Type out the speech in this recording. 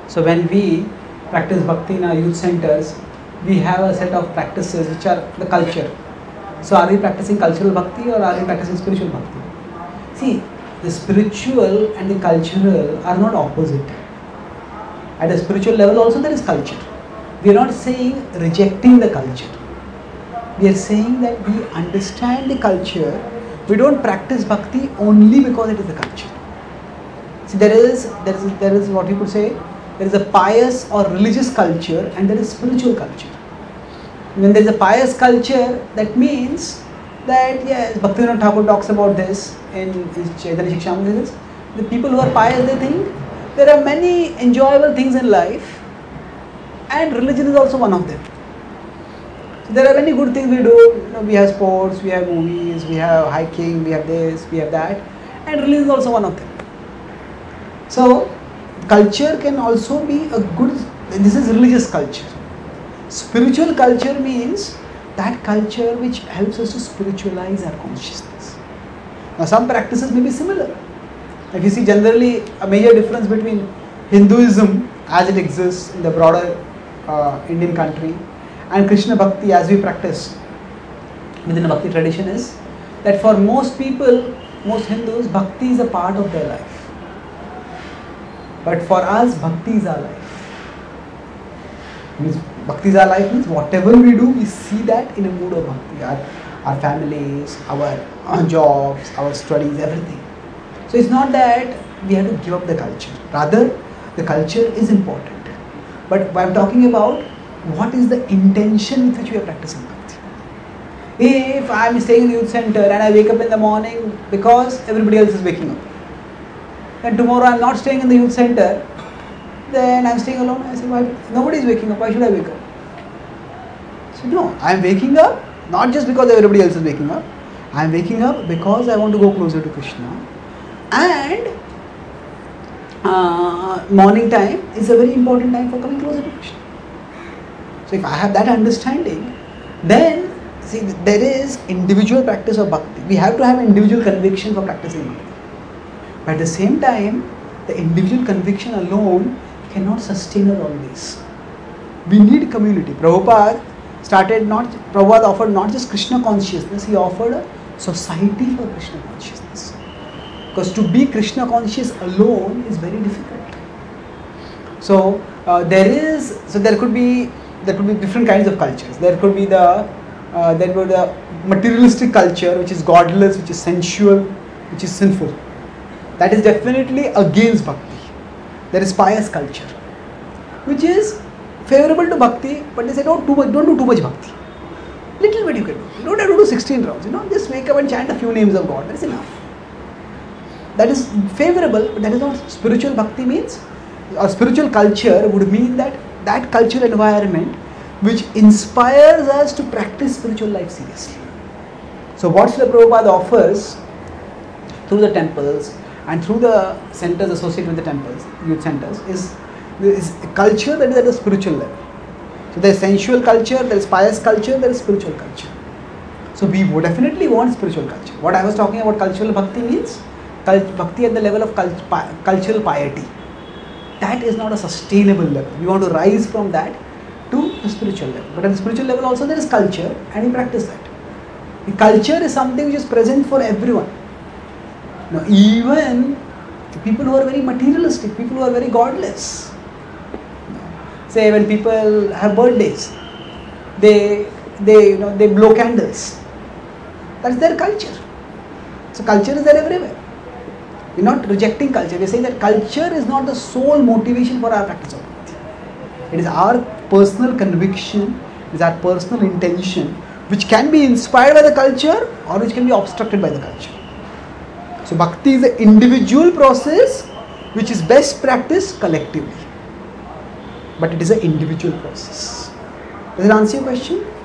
So when we practice bhakti in our youth centers, we have a set of practices which are the culture. So are we practicing cultural bhakti or are we practicing spiritual bhakti? See, the spiritual and the cultural are not opposite. At a spiritual level also there is culture. We are not saying rejecting the culture. We are saying that we understand the culture. We don't practice bhakti only because it is the culture. See, there is what you could say, there is a pious or religious culture and there is spiritual culture. When there is a pious culture, that means that yes, Bhaktivinoda Thakur talks about this in his Chaitanya Shikshamrita. The people who are pious, they think there are many enjoyable things in life and religion is also one of them. So there are many good things we do. We have sports, we have movies, we have hiking, we have this, we have that, and religion is also one of them. So culture can also be a good, this is religious culture. Spiritual culture means that culture which helps us to spiritualize our consciousness. Now some practices may be similar. If you see generally a major difference between Hinduism as it exists in the broader Indian country and Krishna Bhakti as we practice within the Bhakti tradition is that for most people, most Hindus, Bhakti is a part of their life. But for us, Bhakti is our life. Means Bhakti is our life means whatever we do, we see that in a mood of Bhakti. Our families, our jobs, our studies, everything. So it's not that we have to give up the culture. Rather, the culture is important. But I'm talking about what is the intention with which we are practicing Bhakti. If I'm staying in the youth center and I wake up in the morning because everybody else is waking up, and tomorrow I'm not staying in the youth center, then I'm staying alone. I say, why? Nobody is waking up, why should I wake up? So no, I'm waking up not just because everybody else is waking up. I'm waking up because I want to go closer to Krishna. And morning time is a very important time for coming closer to Krishna. So if I have that understanding, then see there is individual practice of bhakti. We have to have individual conviction for practicing bhakti. But at the same time, the individual conviction alone cannot sustain us always. We need community. Prabhupada offered not just Krishna consciousness, he offered a society for Krishna consciousness. Because to be Krishna conscious alone is very difficult. So there could be different kinds of cultures. There could be the materialistic culture, which is godless, which is sensual, which is sinful. That is definitely against bhakti. There is pious culture, which is favorable to bhakti, but they say don't do too much bhakti. Little bit you can do. You don't have to do 16 rounds. Just wake up and chant a few names of God. That is enough. That is favorable, but that is not spiritual bhakti means. Or spiritual culture would mean that cultural environment which inspires us to practice spiritual life seriously. So what Srila Prabhupada offers through the temples and through the centers associated with the temples, youth centers, is a culture that is at a spiritual level. So there is sensual culture, there is pious culture, there is spiritual culture. So we would definitely want spiritual culture. What I was talking about cultural bhakti means bhakti at the level of cultural piety. That is not a sustainable level. We want to rise from that to the spiritual level. But at the spiritual level also there is culture and we practice that. The culture is something which is present for everyone. Now even people who are very materialistic, people who are very godless, say when people have birthdays, they blow candles. That's their culture. So culture is there everywhere. We're not rejecting culture. We're saying that culture is not the sole motivation for our practice of bhakti. It is our personal conviction, it is our personal intention, which can be inspired by the culture or which can be obstructed by the culture. So bhakti is an individual process which is best practiced collectively. But it is an individual process. Does it answer your question?